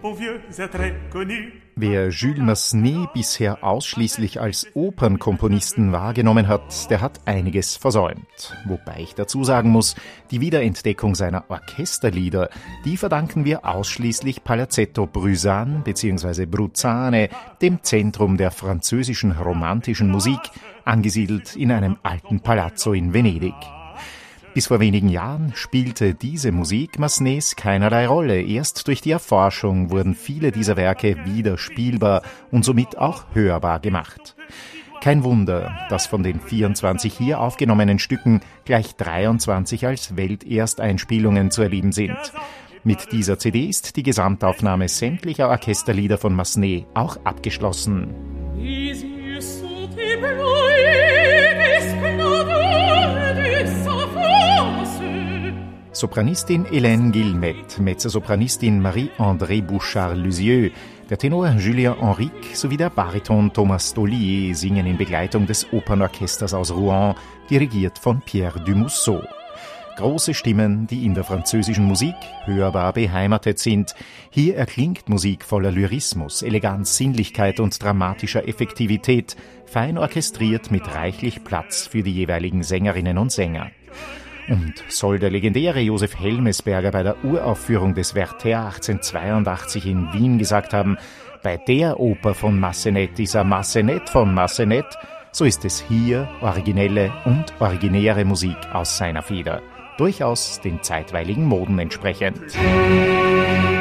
Wer Jules Massenet bisher ausschließlich als Opernkomponisten wahrgenommen hat, der hat einiges versäumt. Wobei ich dazu sagen muss, die Wiederentdeckung seiner Orchesterlieder, die verdanken wir ausschließlich Palazzetto Bruzane bzw. Bruzane, dem Zentrum der französischen romantischen Musik, angesiedelt in einem alten Palazzo in Venedig. Bis vor wenigen Jahren spielte diese Musik Massenets keinerlei Rolle. Erst durch die Erforschung wurden viele dieser Werke wieder spielbar und somit auch hörbar gemacht. Kein Wunder, dass von den 24 hier aufgenommenen Stücken gleich 23 als Weltersteinspielungen zu erleben sind. Mit dieser CD ist die Gesamtaufnahme sämtlicher Orchesterlieder von Massenet auch abgeschlossen. Sopranistin Hélène Guilmette, Mezzosopranistin Marie-André Bouchard-Lusieux, der Tenor Julien Henrique sowie der Bariton Thomas Dollier singen in Begleitung des Opernorchesters aus Rouen, dirigiert von Pierre Dumousseau. Große Stimmen, die in der französischen Musik hörbar beheimatet sind. Hier erklingt Musik voller Lyrismus, Eleganz, Sinnlichkeit und dramatischer Effektivität, fein orchestriert mit reichlich Platz für die jeweiligen Sängerinnen und Sänger. Und soll der legendäre Josef Helmesberger bei der Uraufführung des Werther 1882 in Wien gesagt haben, bei der Oper von Massenet ist er Massenet von Massenet, so ist es hier originelle und originäre Musik aus seiner Feder, durchaus den zeitweiligen Moden entsprechend.